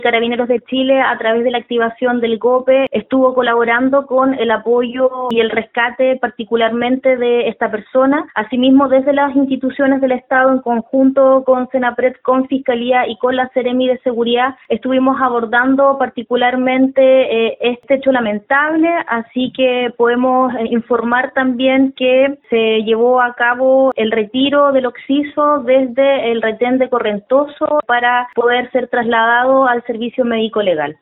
Carabineros de Chile, a través de la activación del GOPE, estuvo colaborando con el apoyo y el rescate particularmente de esta persona. Asimismo, desde las instituciones del Estado, en conjunto con Senapred, con Fiscalía y con la Seremi de Seguridad, estuvimos abordando particularmente este hecho lamentable, así que podemos informar también que se llevó a cabo el retiro del occiso desde el retén de Correntoso para poder ser trasladado al servicio médico legal.